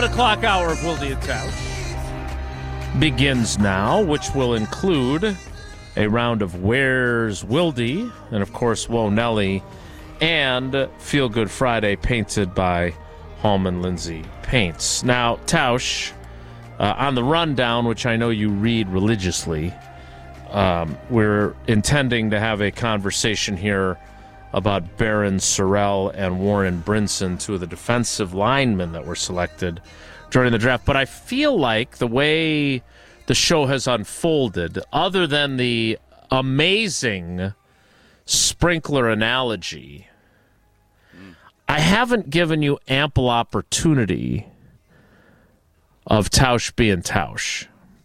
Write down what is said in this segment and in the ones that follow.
11 o'clock hour of Wilde and Tausch begins now, which will include a round of Where's Wilde, and of course, Whoa Nelly, and Feel Good Friday, painted by Hallman Lindsay Paints. Now, Tausch, on the rundown, which I know you read religiously, we're intending to have a conversation here about Barron Sorrell and Warren Brinson, two of the defensive linemen that were selected during the draft. But I feel like the way the show has unfolded, other than the amazing sprinkler analogy, I haven't given you ample opportunity of Tausch being Tausch.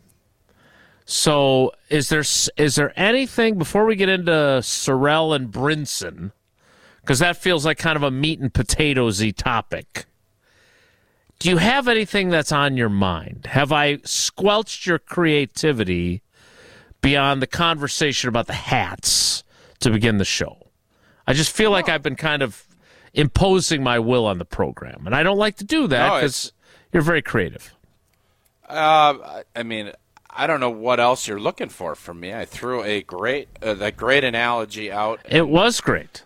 So is there anything, before we get into Sorrell and Brinson, because that feels like kind of a meat and potatoes-y topic, do you have anything that's on your mind? Have I squelched your creativity beyond the conversation about the hats to begin the show? I just feel like I've been kind of imposing my will on the program, and I don't like to do that because you're very creative. I mean, I don't know what else you're looking for from me. I threw a great analogy out. It was great.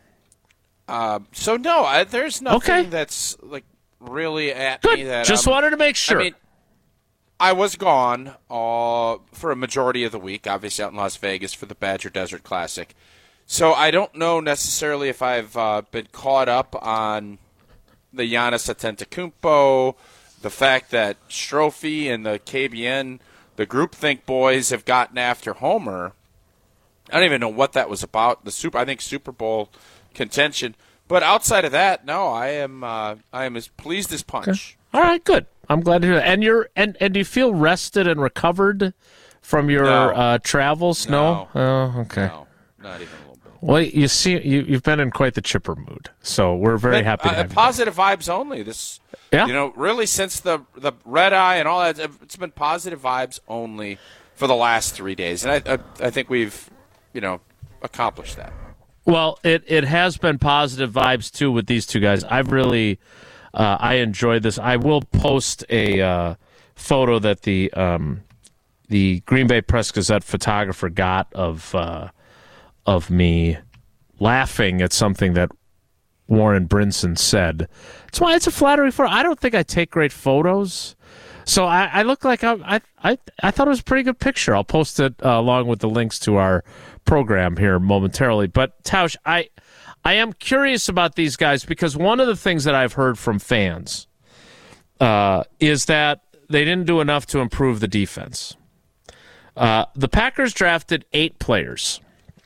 So no, there's nothing that's like really at Good. me that just wanted to make sure. I mean, I was gone for a majority of the week, obviously out in Las Vegas for the Badger Desert Classic. So I don't know necessarily if I've been caught up on the Giannis Antetokounmpo, the fact that Strophe and the KBN, the groupthink boys, have gotten after Homer. I don't even know what that was about. I think Super Bowl contention. But outside of that, no, I am as pleased as punch. Okay. All right, good. I'm glad to hear that. And do you feel rested and recovered from your travels? No. Oh, okay. No, not even a little bit. Well, you see, you've been in quite the chipper mood, so we're very happy to have you. Positive vibes only. Really since the red eye and all that, it's been positive vibes only for the last 3 days, and I think we've accomplished that. Well, it has been positive vibes too with these two guys. I've really I enjoyed this. I will post a photo that the Green Bay Press-Gazette photographer got of me laughing at something that Warren Brinson said. That's why it's a flattering photo. I don't think I take great photos, so I look like I thought it was a pretty good picture. I'll post it along with the links to our program here momentarily. But Tausch, I am curious about these guys because one of the things that I've heard from fans is that they didn't do enough to improve the defense. The Packers drafted 8 players,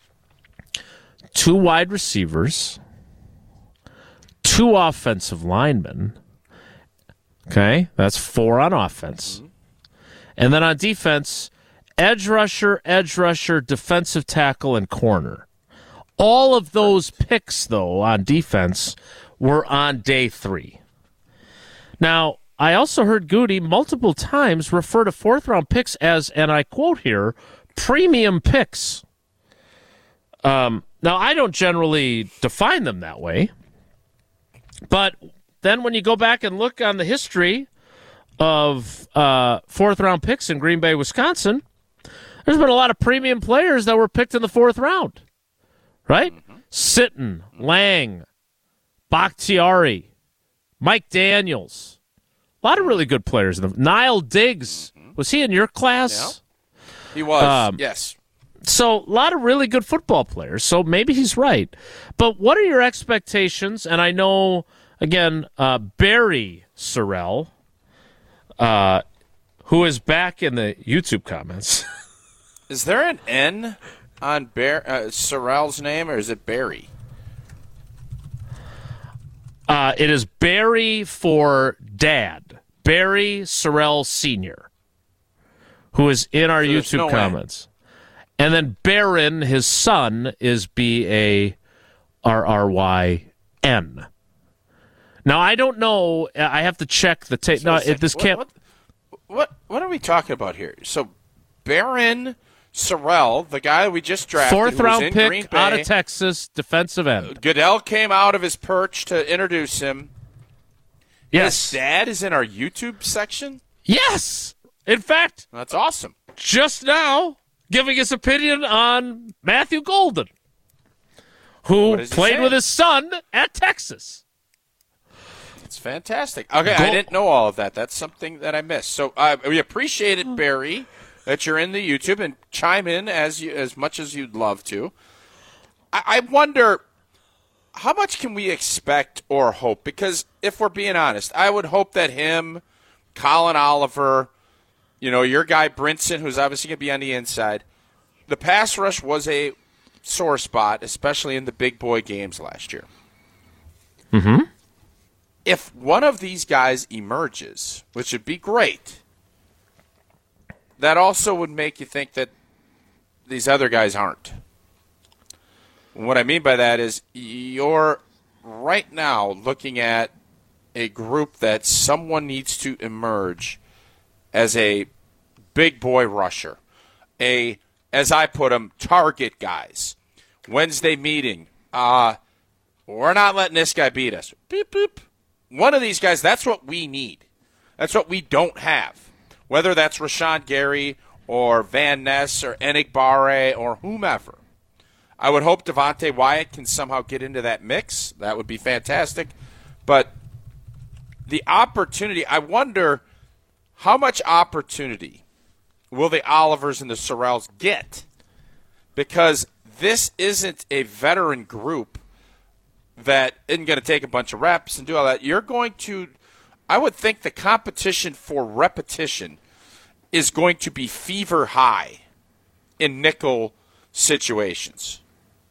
2 wide receivers, 2 offensive linemen. Okay, that's 4 on offense. Mm-hmm. And then on defense, edge rusher, defensive tackle, and corner. All of those picks, though, on defense were on day 3. Now, I also heard Goody multiple times refer to 4th-round picks as, and I quote here, premium picks. Now, I don't generally define them that way, but then when you go back and look on the history of 4th-round picks in Green Bay, Wisconsin, there's been a lot of premium players that were picked in the 4th round, right? Mm-hmm. Sitton, Lang, Bakhtiari, Mike Daniels. A lot of really good players. Nile Diggs. Mm-hmm. Was he in your class? Yeah. He was, yes. So a lot of really good football players. So maybe he's right. But what are your expectations? And I know, again, Barry Sorrell, who is back in the YouTube comments. Is there an N on Sorrell's name, or is it Barry? It is Barry for Dad. Barry Sorrell Sr., who is in our YouTube comments. And then Barron, his son, is B-A-R-R-Y-N. Now, I don't know. I have to check the tape. No, this can't. What are we talking about here? So, Barron Sorrell, the guy we just drafted, 4th-round pick out of Texas, defensive end. Goodell came out of his perch to introduce him. Yes. His dad is in our YouTube section? Yes. In fact, That's awesome. just now giving his opinion on Matthew Golden, who played with his son at Texas. It's fantastic. Okay, I didn't know all of that. That's something that I missed. So we appreciate it, Barry, that you're in the YouTube, and chime in as much as you'd love to. I wonder, how much can we expect or hope? Because if we're being honest, I would hope that him, Colin Oliver, your guy Brinson, who's obviously going to be on the inside, the pass rush was a sore spot, especially in the big boy games last year. Mm-hmm. If one of these guys emerges, which would be great, that also would make you think that these other guys aren't. What I mean by that is you're right now looking at a group that someone needs to emerge as a big boy rusher, as I put them, target guys. Wednesday meeting, we're not letting this guy beat us. Beep, boop. One of these guys, that's what we need. That's what we don't have. Whether that's Rashawn Gary or Van Ness or Enigbare or whomever. I would hope Devontae Wyatt can somehow get into that mix. That would be fantastic. But the opportunity, I wonder how much opportunity will the Olivers and the Sorrells get? Because this isn't a veteran group that isn't going to take a bunch of reps and do all that. You're going to, I would think the competition for repetition is going to be fever high in nickel situations.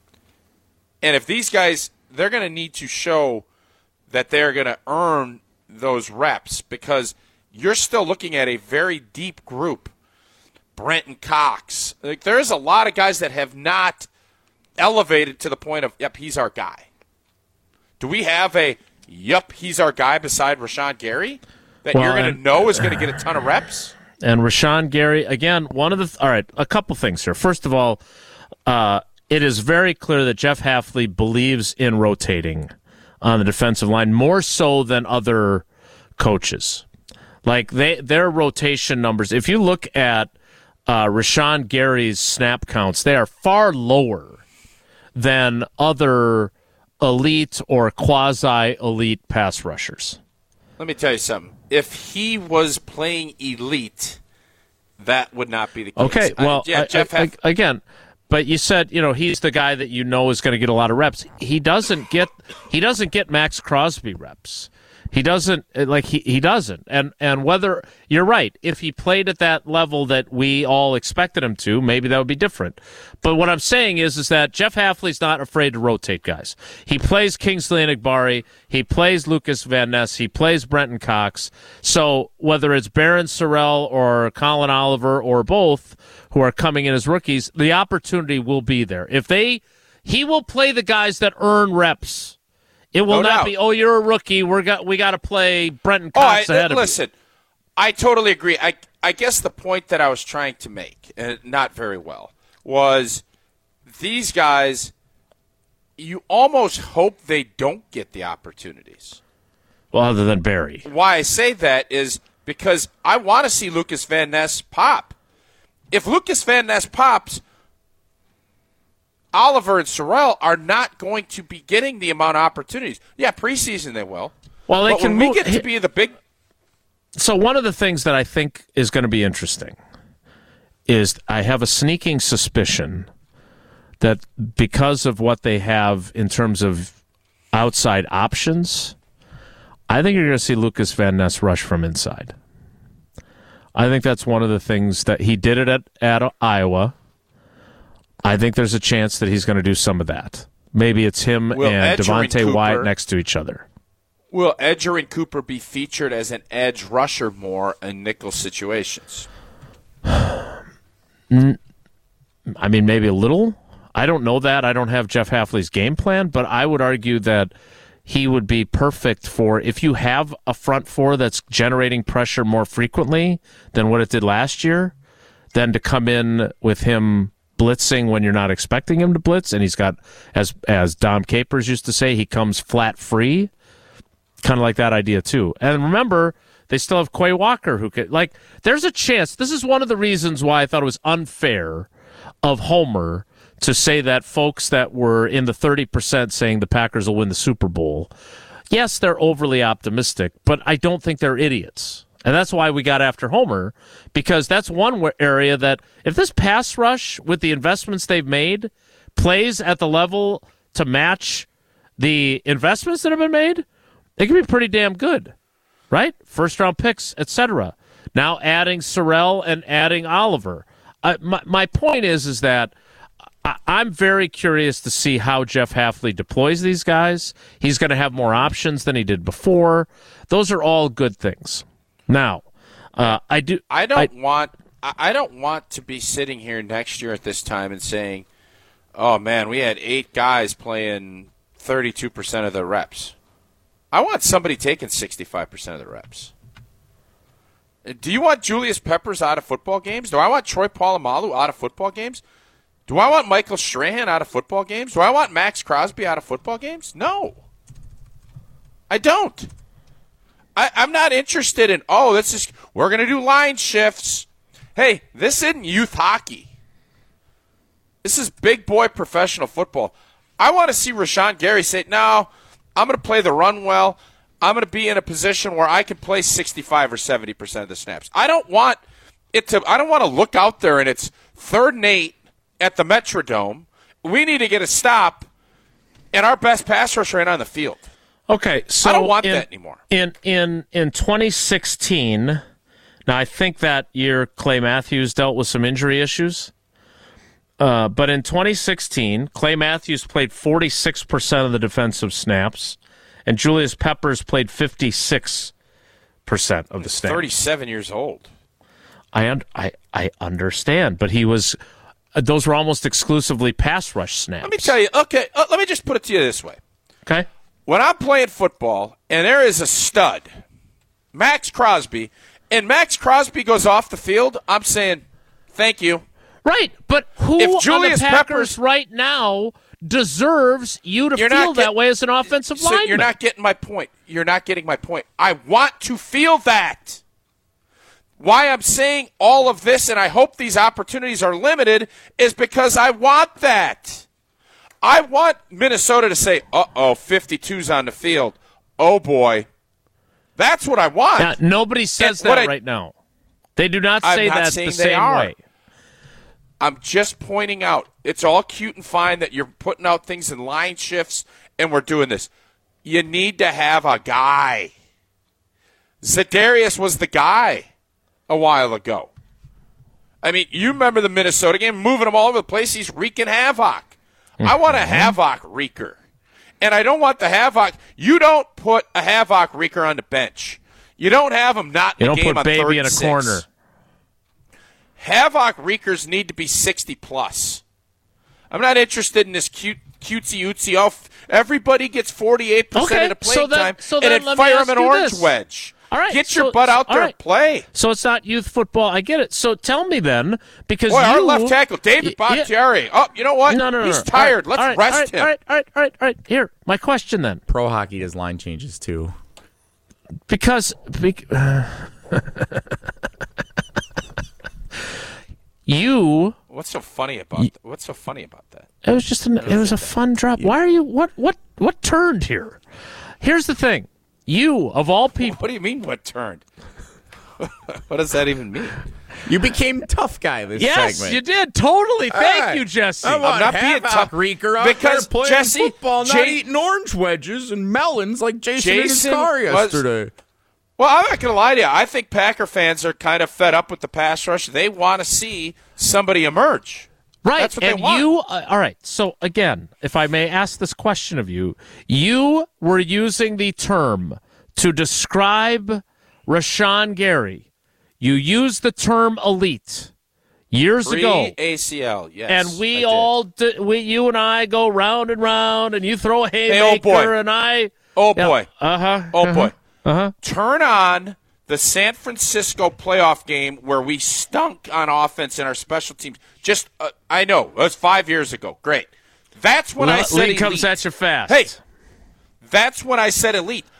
And if these guys, they're going to need to show that they're going to earn those reps, because you're still looking at a very deep group. Brenton Cox. There's a lot of guys that have not elevated to the point of, yep, he's our guy. Do we have he's our guy beside Rashawn Gary that you're going to know is going to get a ton of reps? And Rashawn Gary, again, all right, a couple things here. First of all, it is very clear that Jeff Hafley believes in rotating on the defensive line more so than other coaches. Like their rotation numbers, if you look at Rashawn Gary's snap counts, they are far lower than other elite or quasi-elite pass rushers. Let me tell you something. If he was playing elite, that would not be the case. Okay, well, Jeff again, but you said, he's the guy that is going to get a lot of reps. He doesn't get Max Crosby reps. He doesn't, he doesn't. And whether, you're right, if he played at that level that we all expected him to, maybe that would be different. But what I'm saying is that Jeff Hafley's not afraid to rotate guys. He plays Kingsley Enigbare, he plays Lucas Van Ness, he plays Brenton Cox. So whether it's Barron Sorrell or Colin Oliver or both who are coming in as rookies, the opportunity will be there. He will play the guys that earn reps. It will not be, you're a rookie, we got to play Brenton Cox ahead of you. Listen, I totally agree. I guess the point that I was trying to make, and not very well, was these guys, you almost hope they don't get the opportunities. Well, other than Barry. Why I say that is because I want to see Lucas Van Ness pop. If Lucas Van Ness pops, Oliver and Sorrell are not going to be getting the amount of opportunities. Yeah, preseason they will. Well, but when we get to be the big. So one of the things that I think is going to be interesting is I have a sneaking suspicion that because of what they have in terms of outside options, I think you're going to see Lucas Van Ness rush from inside. I think that's one of the things that he did it at Iowa. I think there's a chance that he's going to do some of that. Maybe it's him and Devontae Wyatt next to each other. Will Edgerrin Cooper be featured as an edge rusher more in nickel situations? I mean, maybe a little. I don't know that. I don't have Jeff Hafley's game plan, but I would argue that he would be perfect for, if you have a front four that's generating pressure more frequently than what it did last year, then to come in with him blitzing when you're not expecting him to blitz, and he's got, as Dom Capers used to say, he comes flat free. kind of like that idea too. And remember, they still have Quay Walker who could, like, there's a chance. This is one of the reasons why I thought it was unfair of Homer to say that folks that were in the 30% saying the Packers will win the Super Bowl, yes, they're overly optimistic, but I don't think they're idiots. And that's why we got after Homer, because that's one area that if this pass rush with the investments they've made plays at the level to match the investments that have been made, it can be pretty damn good, right? First-round picks, etc. Now adding Sorrell and adding Oliver. My point is that I'm very curious to see how Jeff Hafley deploys these guys. He's going to have more options than he did before. Those are all good things. Now, I don't want to be sitting here next year at this time and saying, "Oh man, we had 8 guys playing 32% of the reps." I want somebody taking 65% of the reps. Do you want Julius Peppers out of football games? Do I want Troy Polamalu out of football games? Do I want Michael Strahan out of football games? Do I want Max Crosby out of football games? No. I don't. I'm not interested in, we're going to do line shifts. Hey, this isn't youth hockey. This is big boy professional football. I want to see Rashawn Gary say, no, I'm going to play the run well. I'm going to be in a position where I can play 65 or 70% of the snaps. I don't want to look out there and it's 3rd and 8 at the Metrodome. We need to get a stop, and our best pass rusher ain't on the field. Okay, so I don't want that anymore. In 2016, now I think that year Clay Matthews dealt with some injury issues. But in 2016, Clay Matthews played 46% of the defensive snaps, and Julius Peppers played 56% of the snaps. 37 years old. I understand, but he was. Those were almost exclusively pass rush snaps. Let me tell you. Okay, let me just put it to you this way. Okay. When I'm playing football and there is a stud, Max Crosby, and Max Crosby goes off the field, I'm saying, thank you. Right, but who if Julius on the Packers Peppers, right now deserves you to feel that way as an offensive lineman? You're not getting my point. You're not getting my point. I want to feel that. Why I'm saying all of this, and I hope these opportunities are limited, is because I want that. I want Minnesota to say, 52's on the field. Oh, boy. That's what I want. Now, nobody says that right now. They do not say that the same way. I'm just pointing out, it's all cute and fine that you're putting out things in line shifts and we're doing this. You need to have a guy. Za'Darius was the guy a while ago. I mean, you remember the Minnesota game, moving him all over the place. He's wreaking havoc. I want a havoc wreaker. And I don't want the havoc. You don't put a havoc wreaker on the bench. You don't have him not in the game on 3rd and 6. You don't put Baby in a corner. Havoc wreakers need to be 60-plus. I'm not interested in this cutesy-ootsy. Everybody gets 48% of the playing time, and then fire them an orange wedge. All right, get your butt out there and play. So it's not youth football. I get it. So tell me then, because our left tackle, David Bakhtiari. Oh, you know what? No. He's tired. Let's rest him. All right. Here, my question then. Pro hockey does line changes too. Because you. What's so funny about that? It was just it was a fun drop. Why are you? What turned here? Here's the thing. You, of all people. What do you mean, what turned? What does that even mean? You became tough guy this segment. Yes, you did. Totally. Thank you, Jesse. I'm not being tough Reeker out because there playing Jesse, football, not eating orange wedges and melons like Jason in his car yesterday. Well, I'm not going to lie to you. I think Packer fans are kind of fed up with the pass rush. They want to see somebody emerge. Right. That's what and they want. You, all right. So, again, if I may ask this question of you, you were using the term to describe Rashawn Gary. You used the term elite years ago. ACL, yes. And you and I go round and round, and you throw a haymaker, and I. Oh, boy. Boy. Turn on the San Francisco playoff game where we stunk on offense and our special teams. I know, it was 5 years ago. Great. That's when I said elite. Comes at you fast. Hey, that's when I said elite.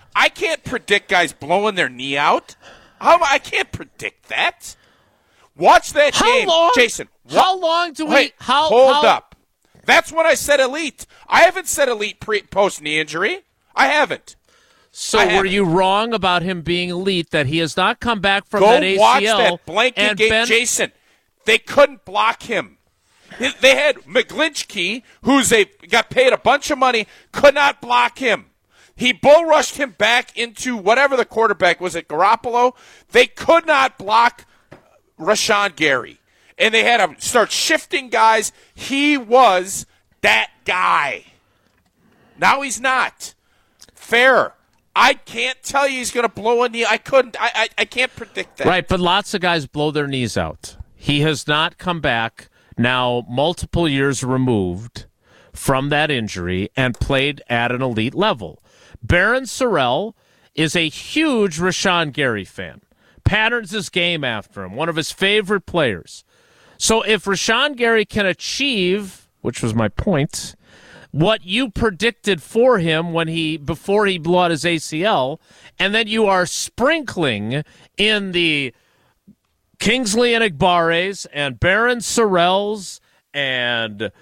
I can't predict guys blowing their knee out. I can't predict that. Watch that game, Jason. How long do we? Wait, hold up. That's when I said elite. I haven't said elite post knee injury. I haven't. So were you wrong about him being elite? That he has not come back from that ACL? Go watch that blanket game, Jason. They couldn't block him. They had McGlinchey, got paid a bunch of money, could not block him. He bull rushed him back into whatever the quarterback was, at Garoppolo. They could not block Rashawn Gary. And they had to start shifting guys. He was that guy. Now he's not. Fair. I can't tell you he's going to blow a knee. I couldn't. I can't predict that. Right, but lots of guys blow their knees out. He has not come back, now multiple years removed from that injury, and played at an elite level. Barron Sorrell is a huge Rashawn Gary fan. Patterns his game after him, one of his favorite players. So if Rashawn Gary can achieve, which was my point, what you predicted for him before he blew out his ACL, and then you are sprinkling in the Kingsley Enagbare and Barron Sorrells and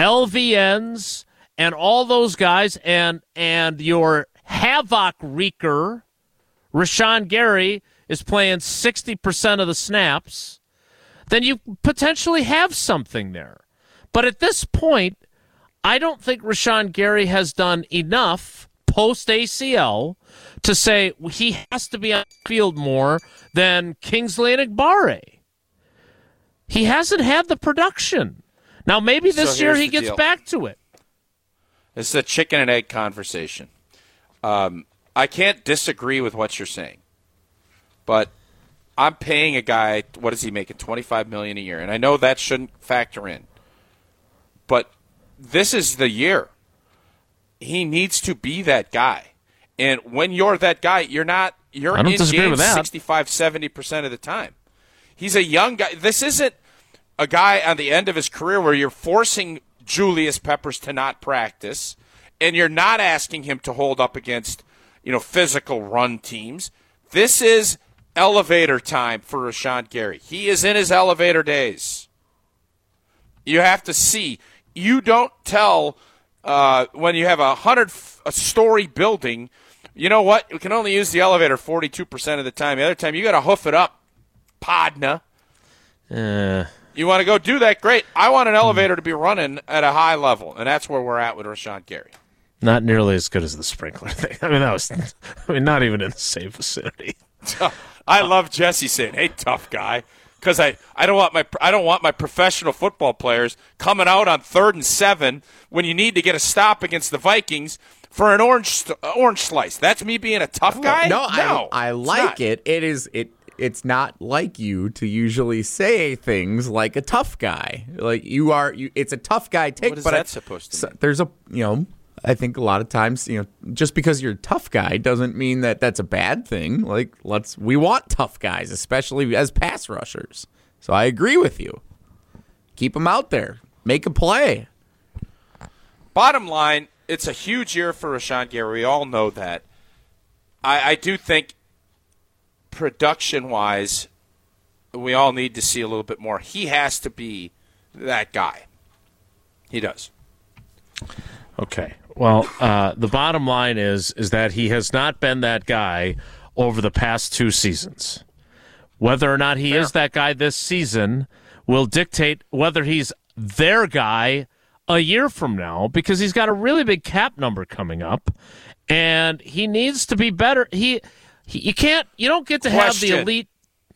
LVNs and all those guys, and your havoc wreaker, Rashawn Gary, is playing 60% of the snaps, then you potentially have something there. But at this point, I don't think Rashawn Gary has done enough post-ACL to say he has to be on the field more than Kingsley Enagbare. He hasn't had the production. Now, maybe this year he gets back to it. It's a chicken and egg conversation. I can't disagree with what you're saying, but I'm paying a guy, what is he making, $25 million a year, and I know that shouldn't factor in, but this is the year. He needs to be that guy, and when you're that guy, you're in games 65-70% of the time. He's a young guy. This isn't a guy on the end of his career where you're forcing Julius Peppers to not practice, and you're not asking him to hold up against, physical run teams. This is elevator time for Rashawn Gary. He is in his elevator days. You have to see. You don't tell when you have a 100-story building, you know what? We can only use the elevator 42% of the time. The other time, you got to hoof it up, Podna. You want to go do that? Great. I want an elevator to be running at a high level, and that's where we're at with Rashawn Gary. Not nearly as good as the sprinkler thing. Not even in the same vicinity. I love Jesse saying, "Hey, tough guy," because I don't want my professional football players coming out on 3rd and 7 when you need to get a stop against the Vikings for an orange slice. That's me being a tough guy. No, I like it. It's not like you to usually say things like a tough guy. Like it's a tough guy take. What is that supposed to mean? There's I think a lot of times, just because you're a tough guy doesn't mean that that's a bad thing. Like, we want tough guys, especially as pass rushers. So I agree with you. Keep them out there. Make a play. Bottom line, it's a huge year for Rashawn Gary. We all know that. I do think production-wise, we all need to see a little bit more. He has to be that guy. He does. Okay. Well, the bottom line is that he has not been that guy over the past 2 seasons. Whether or not he is that guy this season will dictate whether he's their guy a year from now, because he's got a really big cap number coming up, and he needs to be better. You don't get to have the elite.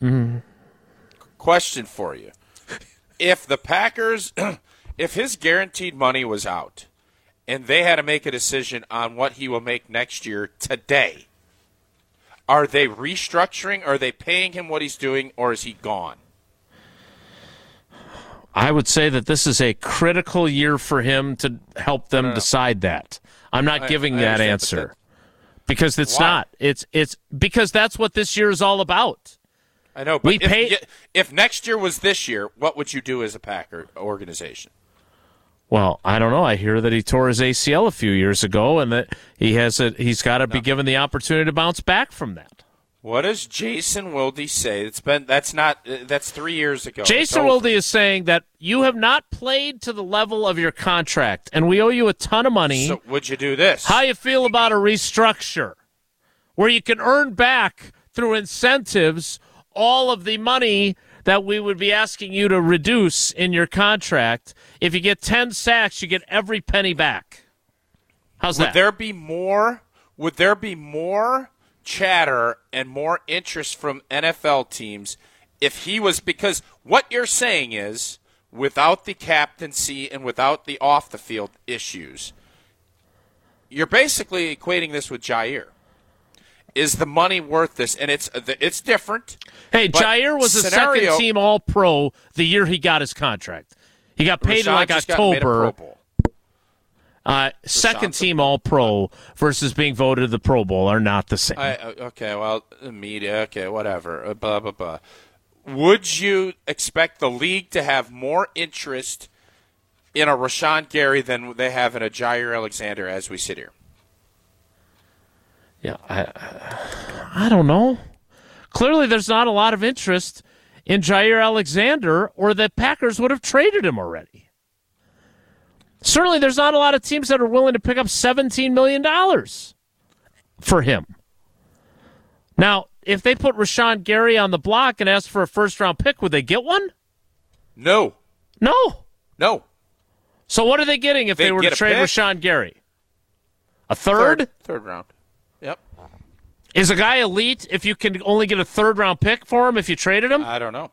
Question for you: if the Packers, if his guaranteed money was out, and they had to make a decision on what he will make next year today, are they restructuring? Are they paying him what he's doing, or is he gone? I would say that this is a critical year for him to help them decide that. I'm not giving that answer because it's not. It's because that's what this year is all about. I know, but if next year was this year, what would you do as a Packer organization? Well, I don't know. I hear that he tore his ACL a few years ago, and that he's got to be given the opportunity to bounce back from that. What does Jason Wilde say? That's 3 years ago. Jason Wilde is saying that you have not played to the level of your contract, and we owe you a ton of money. So would you do this? How you feel about a restructure where you can earn back through incentives all of the money that we would be asking you to reduce in your contract? If you get 10 sacks, you get every penny back. How's that? Would there be more chatter and more interest from NFL teams if he was, because what you're saying is without the captaincy and without the off the field issues, you're basically equating this with Jair. Is the money worth this? And it's different. Hey, Jair was a second team All-Pro the year he got his contract. He got paid in like October. Second team All-Pro versus being voted the Pro Bowl are not the same. Okay, well, media, okay, whatever, blah, blah, blah. Would you expect the league to have more interest in a Rashawn Gary than they have in a Jair Alexander as we sit here? Yeah, I don't know. Clearly there's not a lot of interest in Jair Alexander, or the Packers would have traded him already. Certainly there's not a lot of teams that are willing to pick up $17 million for him. Now, if they put Rashawn Gary on the block and ask for a first-round pick, would they get one? No. So what are they getting if they were to trade Rashawn Gary? A third? Third round. Yep. Is a guy elite if you can only get a third-round pick for him if you traded him? I don't know.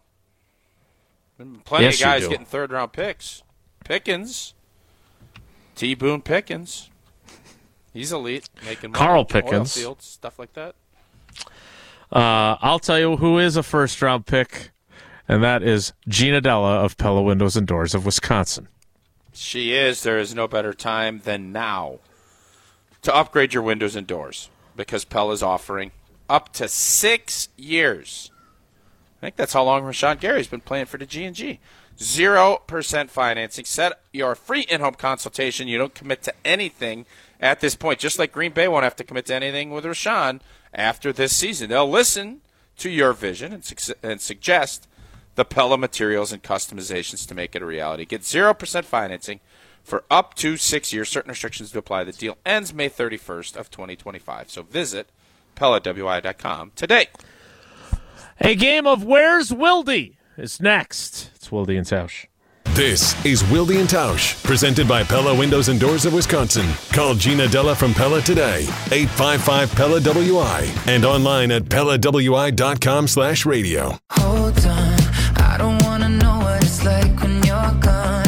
Plenty of guys getting third-round picks. Pickens. T. Boone Pickens. He's elite. Making money. Carl Pickens. Oil fields, stuff like that. I'll tell you who is a first-round pick, and that is Gina Della of Pella Windows and Doors of Wisconsin. She is. There is no better time than now to upgrade your windows and doors, because Pella is offering up to 6 years. I think that's how long Rashawn Gary's been playing for the G&G. 0% financing. Set your free in-home consultation. You don't commit to anything at this point. Just like Green Bay won't have to commit to anything with Rashawn after this season. They'll listen to your vision and suggest the Pella materials and customizations to make it a reality. Get 0% financing for up to 6 years. Certain restrictions to apply. The deal ends May 31st of 2025. So visit PellaWI.com today. A game of Where's Wildy is next. It's Wildy and Tausch. This is Wildy and Tausch, presented by Pella Windows and Doors of Wisconsin. Call Gina Della from Pella today, 855-PELLA-WI, and online at PellaWI.com/radio. Hold on, I don't want to know what it's like when you're gone.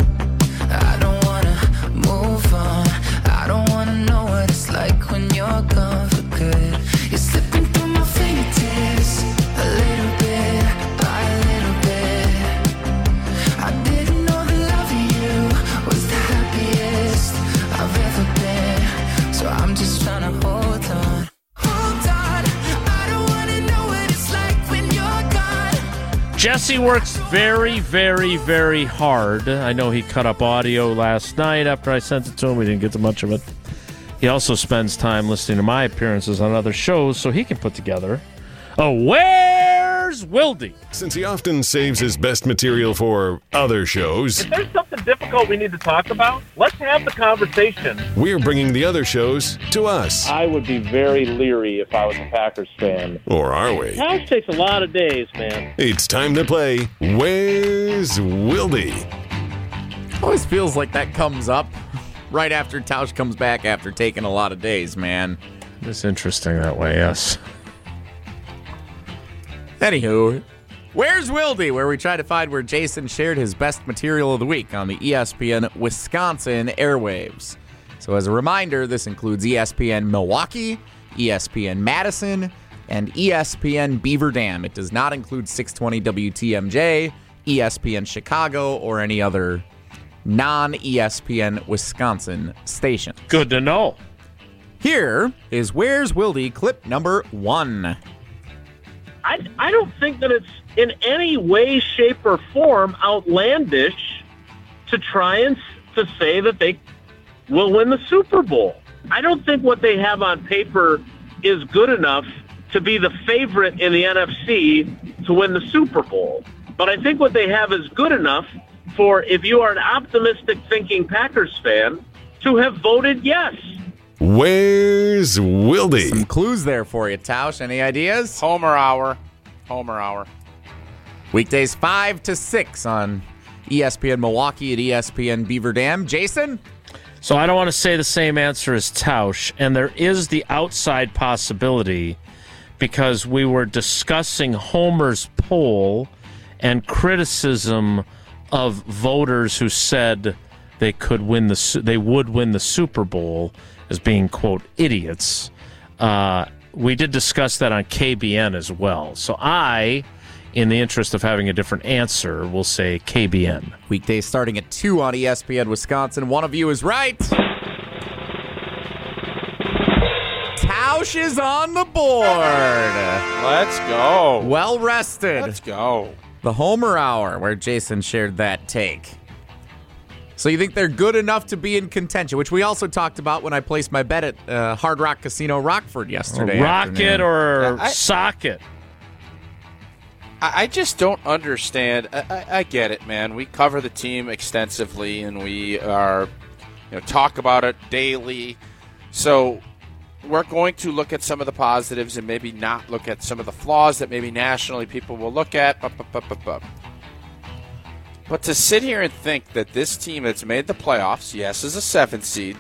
I don't want to move on. I don't want to know what it's like when you're gone for good. You're slipping through my fingertips, a little bit by a little bit. I didn't know the love of you was the happiest I've ever been. So I'm just trying to hold on. Hold on, I don't want to know what it's like when you're gone. Jesse works very, very, very hard. I know he cut up audio last night after I sent it to him. We didn't get to much of it. He also spends time listening to my appearances on other shows so he can put together a Where's Wildy? Since he often saves his best material for other shows, If there's something difficult we need to talk about, let's have the conversation. we're bringing the other shows to us. I would be very leery if I was a Packers fan. Or are we? House takes a lot of days, man. It's time to play Where's Wildy? Always feels like that comes up right after Tausch comes back after taking a lot of days, man. It's interesting that way, yes. Anywho, Where's Wildy? Where we try to find where Jason shared his best material of the week on the ESPN Wisconsin airwaves. So as a reminder, this includes ESPN Milwaukee, ESPN Madison, and ESPN Beaver Dam. It does not include 620 WTMJ, ESPN Chicago, or any other non-ESPN Wisconsin station. Good to know. Here is Where's Wildy clip number 1. I don't think that it's in any way, shape, or form outlandish to try and to say that they will win the Super Bowl. I don't think what they have on paper is good enough to be the favorite in the NFC to win the Super Bowl. But I think what they have is good enough for, if you are an optimistic thinking Packers fan, to have voted yes. Where's Wildy? Some clues there for you, Tausch. Any ideas? Homer Hour. Homer Hour. Weekdays 5 to 6 on ESPN Milwaukee at ESPN Beaver Dam. Jason? So I don't want to say the same answer as Tausch, and there is the outside possibility because we were discussing Homer's poll and criticism of voters who said they would win the Super Bowl as being, quote, idiots. We did discuss that on KBN as well. So I, in the interest of having a different answer, will say KBN. Weekdays starting at 2 on ESPN Wisconsin. One of you is right. Tausch is on the board. Let's go. Well rested. Let's go. The Homer Hour, where Jason shared that take. So you think they're good enough to be in contention, which we also talked about when I placed my bet at Hard Rock Casino Rockford yesterday. Rocket or Yeah, socket. I just don't understand. I get it, man. We cover the team extensively, and we are, talk about it daily. So we're going to look at some of the positives and maybe not look at some of the flaws that maybe nationally people will look at. But to sit here and think that this team that's made the playoffs, yes, is a 7th seed,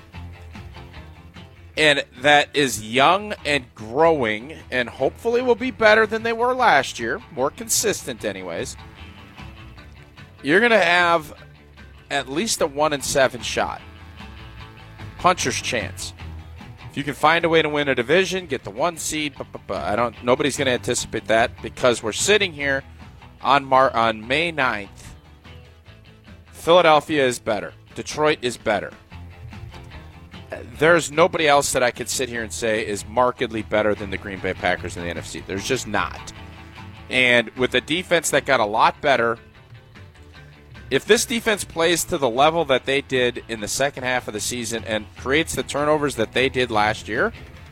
and that is young and growing and hopefully will be better than they were last year, more consistent anyways, you're going to have at least a 1-7 shot. Puncher's chance. If you can find a way to win a division, get the 1 seed, nobody's going to anticipate that because we're sitting here on May 9th. Philadelphia is better. Detroit is better. There's nobody else that I could sit here and say is markedly better than the Green Bay Packers in the NFC. There's just not. And with a defense that got a lot better, if this defense plays to the level that they did in the second half of the season and creates the turnovers that they did last year,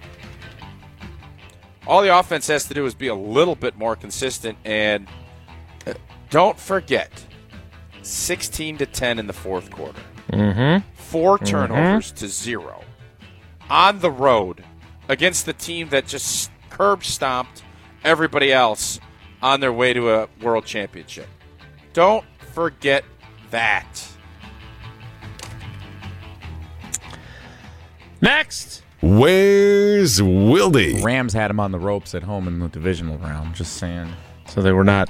all the offense has to do is be a little bit more consistent. And don't forget, 16-10 in the fourth quarter. 4 turnovers to 0 on the road against the team that just curb stomped everybody else on their way to a world championship. Don't forget that. Next. Where's Wildy? Rams had him on the ropes at home in the divisional round, just saying. So they were not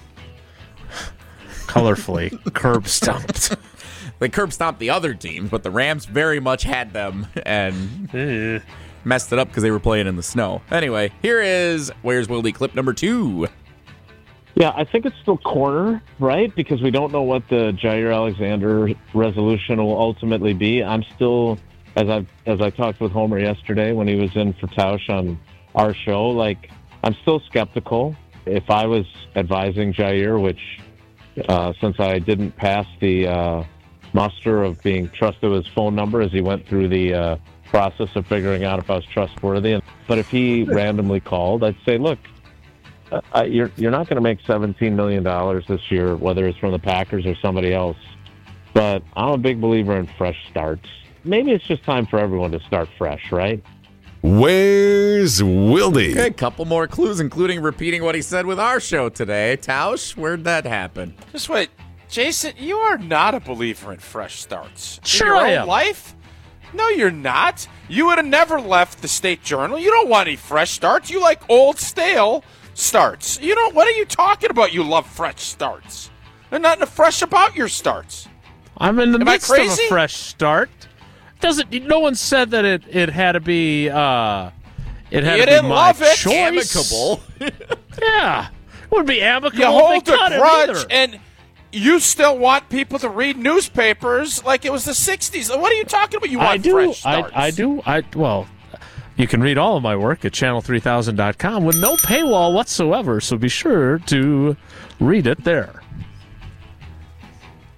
colorfully curb stomped. They curb stomped the other teams, but the Rams very much had them and messed it up because they were playing in the snow. Anyway, here is Where's Wildy clip number 2. Yeah, I think it's still corner, right? Because we don't know what the Jair Alexander resolution will ultimately be. I'm still, as I talked with Homer yesterday when he was in for Tausch on our show, I'm still skeptical. If I was advising Jair, which since I didn't pass the muster of being trusted with his phone number as he went through the process of figuring out if I was trustworthy. But if he randomly called, I'd say, look, you're not going to make $17 million this year, whether it's from the Packers or somebody else. But I'm a big believer in fresh starts. Maybe it's just time for everyone to start fresh, right? Where's Wildy? Okay, a couple more clues, including repeating what he said with our show today. Tausch, where'd that happen? Just wait. Jason, you are not a believer in fresh starts. Sure in your I own am. life? No, you're not. You would have never left the State Journal. You don't want any fresh starts. You like old, stale starts. You don't. What are you talking about? You love fresh starts. There's nothing fresh about your starts. I'm in the Am I midst of crazy? a fresh start. No one said that it had to be. It had You to be didn't my love it. choice. Amicable. Yeah, it would be amicable. You if hold they a cut it grudge, either. and you still want people to read newspapers like it was the 60s. What are you talking about? You want I do. fresh starts. I do. Well, you can read all of my work at channel3000.com with no paywall whatsoever. So be sure to read it there.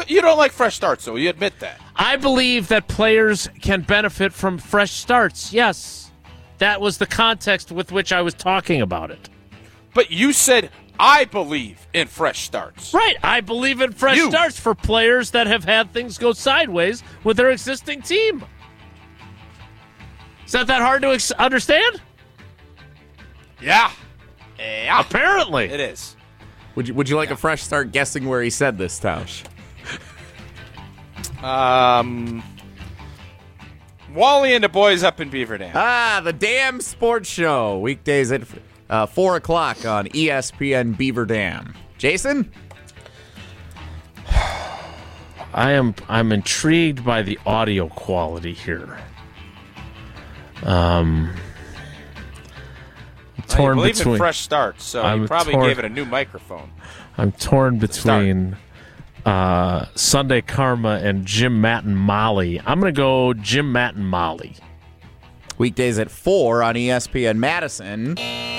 You don't like fresh starts, though. You admit that. I believe that players can benefit from fresh starts. Yes. That was the context with which I was talking about it. But you said, I believe in fresh starts. Right. I believe in fresh starts for players that have had things go sideways with their existing team. Is that hard to understand? Yeah. Apparently. It is. Would you like a fresh start guessing where he said this, Tausch? Wally and the boys up in Beaver Dam. The Dam Sports Show. Weekdays at 4 o'clock on ESPN Beaver Dam. Jason? I'm intrigued by the audio quality here. I believe in fresh starts, so you probably gave it a new microphone. I'm torn between Sunday Karma and Jim Matt and Molly. I'm going to go Jim Matt and Molly. Weekdays at 4 on ESPN Madison.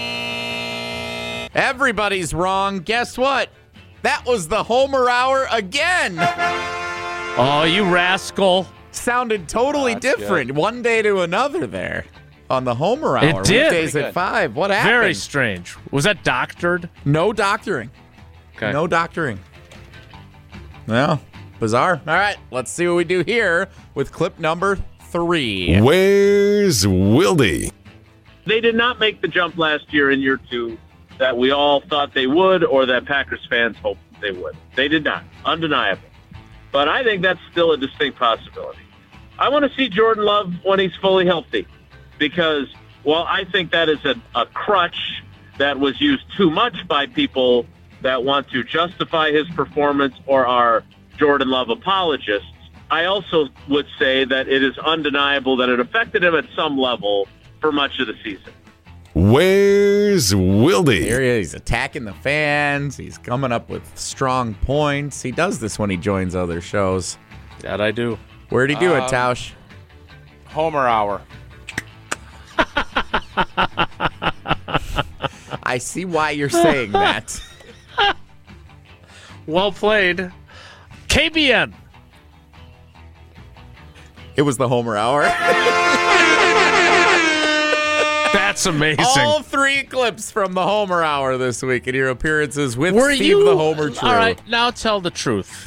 Everybody's wrong. Guess what? That was the Homer Hour again. Oh, you rascal. Sounded totally different good. one day to another there on the Homer Hour. It did. Weekdays at 5. What happened? Very strange. Was that doctored? No doctoring. Okay. No doctoring. Well, bizarre. All right, let's see what we do here with clip number 3. Where's Wildy? They did not make the jump last year in year 2 that we all thought they would or that Packers fans hoped they would. They did not. Undeniable. But I think that's still a distinct possibility. I want to see Jordan Love when he's fully healthy because, while I think that is a crutch that was used too much by people that want to justify his performance or are Jordan Love apologists, I also would say that it is undeniable that it affected him at some level for much of the season. Where's Wildy? Here he is. He's attacking the fans. He's coming up with strong points. He does this when he joins other shows. That I do. Where'd he do it, Tausch? Homer Hour. I see why you're saying that. Well played. KBN. It was the Homer Hour. That's amazing. All 3 clips from the Homer Hour this week in your appearances with Were Steve you the Homer True. All right, now tell the truth.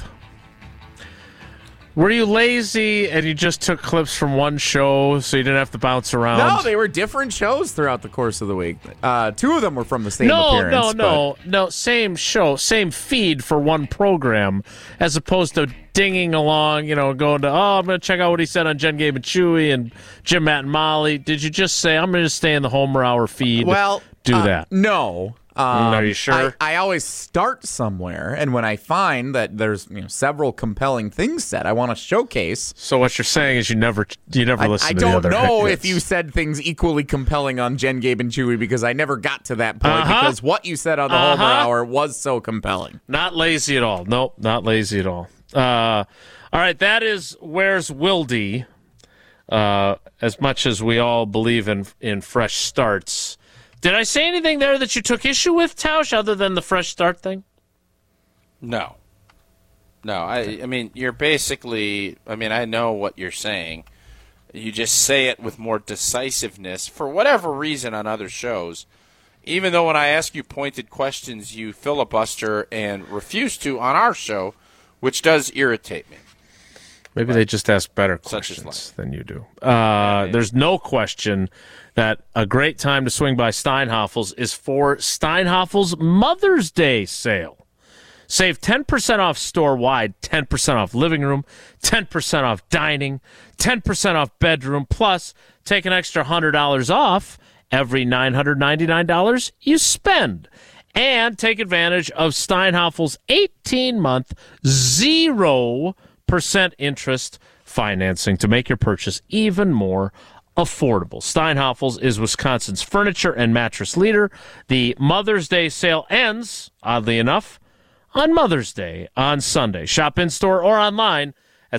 Were you lazy and you just took clips from one show so you didn't have to bounce around? No, they were different shows throughout the course of the week. 2 of them were from the same appearance. No. Same show, same feed for one program, as opposed to dinging along, going to, I'm going to check out what he said on Jen, Gabe, and Chewy and Jim, Matt, and Molly. Did you just say, I'm going to stay in the Homer Hour feed? Well, do that. No. Are you sure? I always start somewhere, and when I find that there's several compelling things said, I want to showcase. So what you're saying is you never listen I to the other don't know hits. if you said things equally compelling on Jen, Gabe, and Chewy because I never got to that point because what you said on the Homer Hour was so compelling. Not lazy at all. Nope, not lazy at all. All right, that is Where's Wildy. As much as we all believe in fresh starts. Did I say anything there that you took issue with, Tausch, other than the fresh start thing? No. I mean, you're basically, I know what you're saying. You just say it with more decisiveness for whatever reason on other shows. Even though when I ask you pointed questions, you filibuster and refuse to on our show, which does irritate me. Maybe they just ask better questions than you do. There's no question that a great time to swing by Steinhafels is for Steinhafels Mother's Day sale. Save 10% off store-wide, 10% off living room, 10% off dining, 10% off bedroom, plus take an extra $100 off every $999 you spend. And take advantage of Steinhafels' 18-month 0% interest financing to make your purchase even more affordable. Steinhafels is Wisconsin's furniture and mattress leader. The Mother's Day sale ends, oddly enough, on Mother's Day on Sunday. Shop in-store or online at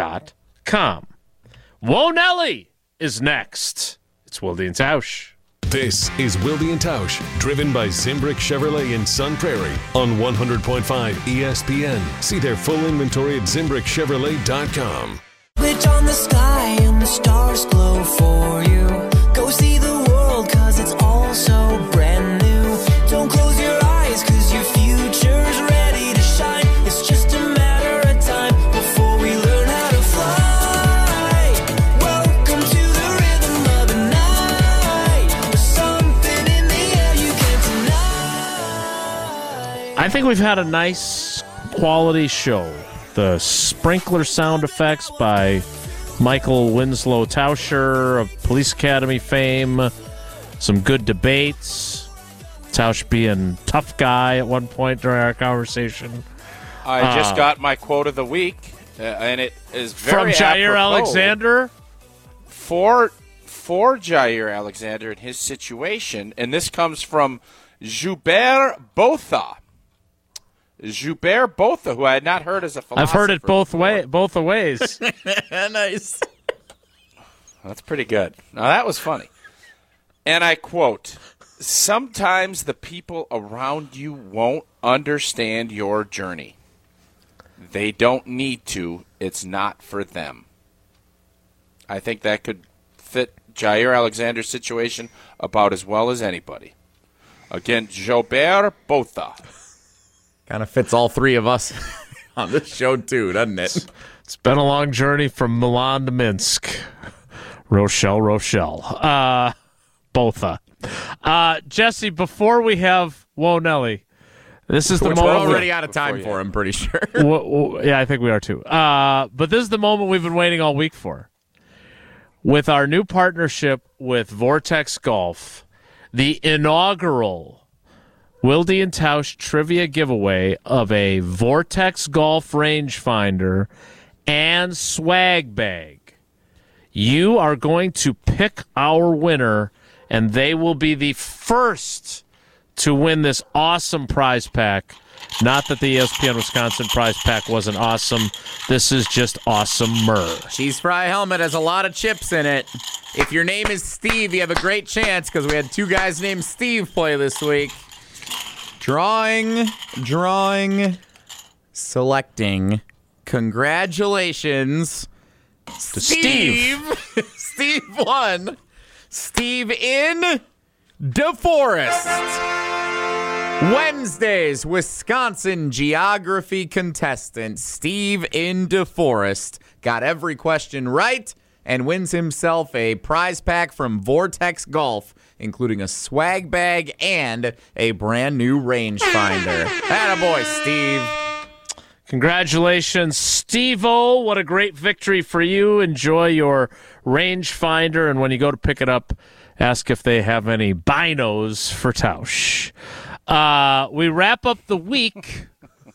steinhafels.com. Whoa Nelly is next. It's Wildy and Tausch. This is Wilde and Tausch, driven by Zimbrick Chevrolet in Sun Prairie on 100.5 ESPN. See their full inventory at ZimbrickChevrolet.com. Switch on the sky and the stars glow for you. Go see the world 'cause it's all so brand new. Don't close your eyes 'cause your future's ready to shine. It's just a matter of time before we learn how to fly. Welcome to the rhythm of the night. There's something in the air you can't deny. I think we've had a nice quality show. The sprinkler sound effects by Michael Winslow Tauscher of Police Academy fame. Some good debates. Tausch being tough guy at one point during our conversation. I just got my quote of the week, and it is very from Jair apropos Alexander. for Jair Alexander in his situation, and this comes from Joubert Botha. Joubert Botha, who I had not heard as a philosopher. I've heard it both before. ways. Nice. That's pretty good. Now, that was funny. And I quote, "Sometimes the people around you won't understand your journey. They don't need to. It's not for them." I think that could fit Jair Alexander's situation about as well as anybody. Again, Joubert Botha. Kind of fits all three of us on this show, too, doesn't it? It's been a long journey from Milan to Minsk. Rochelle. Botha. Jesse, before we have Whoa Nelly, this is the We're moment. already out of time for him, pretty sure. Yeah, I think we are too. But this is the moment we've been waiting all week for. With our new partnership with Vortex Golf, the inaugural Wilde and Tausch trivia giveaway of a Vortex Golf rangefinder and swag bag. You are going to pick our winner, and they will be the first to win this awesome prize pack. Not that the ESPN Wisconsin prize pack wasn't awesome. This is just awesomer. Cheese Fry helmet has a lot of chips in it. If your name is Steve, you have a great chance because we had two guys named Steve play this week. Drawing, selecting. Congratulations To Steve. Steve won. Steve in DeForest. Wednesday's Wisconsin geography contestant, Steve in DeForest, got every question right and wins himself a prize pack from Vortex Golf, including a swag bag and a brand new rangefinder. Attaboy, Steve. Congratulations, Steve-O. What a great victory for you. Enjoy your rangefinder, and when you go to pick it up, ask if they have any binos for Tausch. We wrap up the week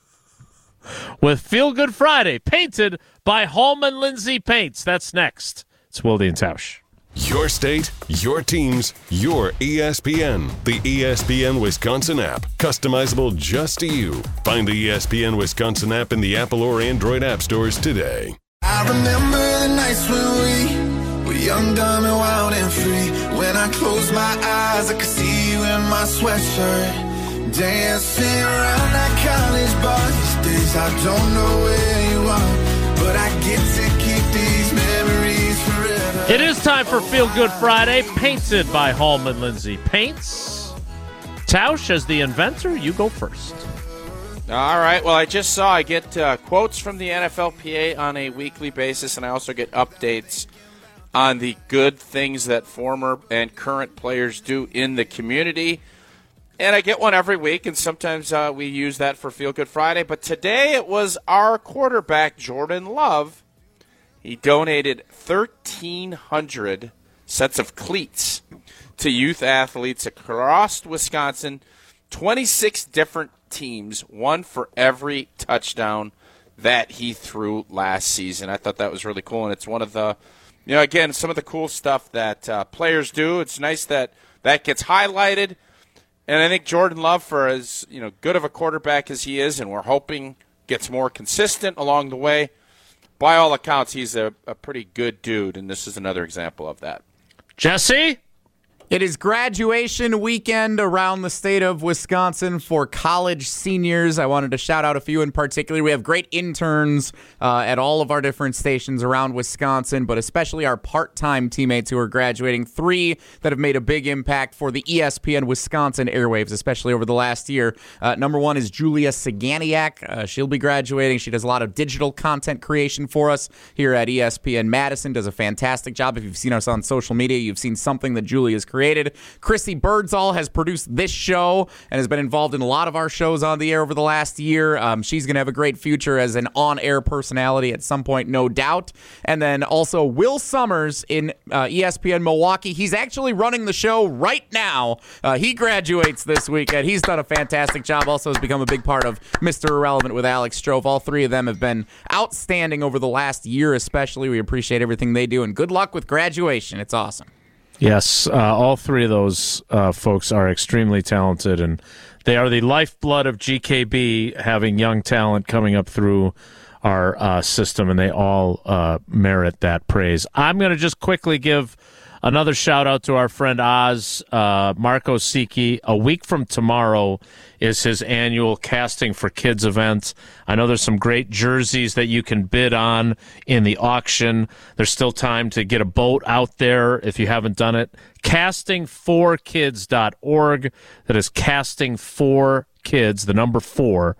with Feel Good Friday, painted by Hallman Lindsay Paints. That's next. It's Wilde and Tausch. Your state, your teams, your ESPN. The ESPN Wisconsin app. Customizable just to you. Find the ESPN Wisconsin app in the Apple or Android app stores today. I remember the nights when we were young, dumb, and wild and free. When I closed my eyes, I could see you in my sweatshirt. Dancing around that college bar. These days I don't know where you are, but I get to keep these memories forever. It is time for Feel Good Friday, painted by Hallman Lindsay Paints. Tausch, as the inventor, you go first. All right. Well, I just saw I get quotes from the NFLPA on a weekly basis, and I also get updates on the good things that former and current players do in the community. And I get one every week, and sometimes we use that for Feel Good Friday. But today it was our quarterback, Jordan Love. He donated 1,300 sets of cleats to youth athletes across Wisconsin, 26 different teams, one for every touchdown that he threw last season. I thought that was really cool, and it's one of the, again, some of the cool stuff that players do. It's nice that that gets highlighted. And I think Jordan Love, for as good of a quarterback as he is, and we're hoping gets more consistent along the way, by all accounts, he's a pretty good dude, and this is another example of that. Jesse? It is graduation weekend around the state of Wisconsin for college seniors. I wanted to shout out a few in particular. We have great interns at all of our different stations around Wisconsin, but especially our part-time teammates who are graduating. 3 that have made a big impact for the ESPN Wisconsin airwaves, especially over the last year. Number 1 is Julia Saganiak. She'll be graduating. She does a lot of digital content creation for us here at ESPN Madison. Does a fantastic job. If you've seen us on social media, you've seen something that Julia's created. Chrissy Birdsall has produced this show and has been involved in a lot of our shows on the air over the last year. She's going to have a great future as an on-air personality at some point, no doubt. And then also Will Summers in ESPN Milwaukee. He's actually running the show right now. He graduates this weekend. He's done a fantastic job. Also has become a big part of Mr. Irrelevant with Alex Strofe. All 3 of them have been outstanding over the last year especially. We appreciate everything they do, and good luck with graduation. It's awesome. Yes, all 3 of those folks are extremely talented, and they are the lifeblood of GKB, having young talent coming up through our system, and they all merit that praise. I'm going to just quickly give another shout-out to our friend Oz, Marco Siki. A week from tomorrow is his annual Casting for Kids event. I know there's some great jerseys that you can bid on in the auction. There's still time to get a boat out there if you haven't done it. Casting4kids.org. That is Casting4Kids, the number 4,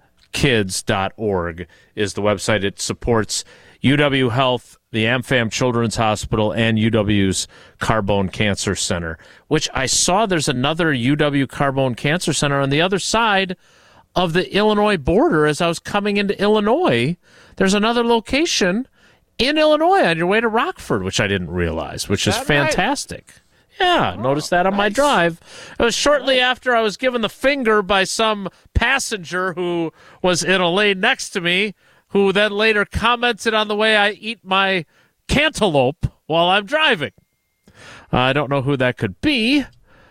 kids.org is the website. It supports UW Health, the AmFam Children's Hospital, and UW's Carbone Cancer Center, which I saw there's another UW Carbone Cancer Center on the other side of the Illinois border. As I was coming into Illinois, there's another location in Illinois on your way to Rockford, which I didn't realize, which is fantastic. Right? Yeah, noticed that on my drive. It was shortly after I was given the finger by some passenger who was in a lane next to me, who then later commented on the way I eat my cantaloupe while I'm driving. I don't know who that could be.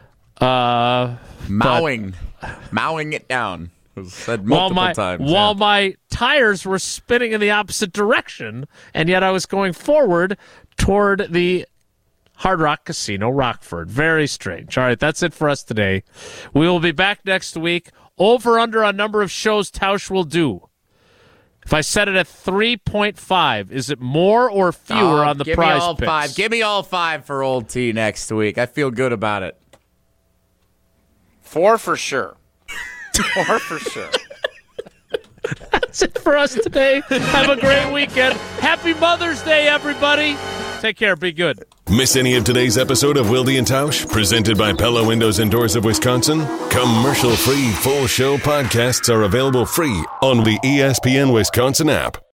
Mowing it down. It was said multiple times. While my tires were spinning in the opposite direction, and yet I was going forward toward the Hard Rock Casino, Rockford. Very strange. All right, that's it for us today. We will be back next week. Over under on number of shows Tausch will do. If I set it at 3.5, is it more or fewer on the prize picks? 5. Give me all 5 for Old T next week. I feel good about it. 4 for sure. 4 for sure. That's it for us today. Have a great weekend. Happy Mother's Day, everybody. Take care. Be good. Miss any of today's episode of Wilde and Tausch, presented by Pella Windows and Doors of Wisconsin? Commercial-free full show podcasts are available free on the ESPN Wisconsin app.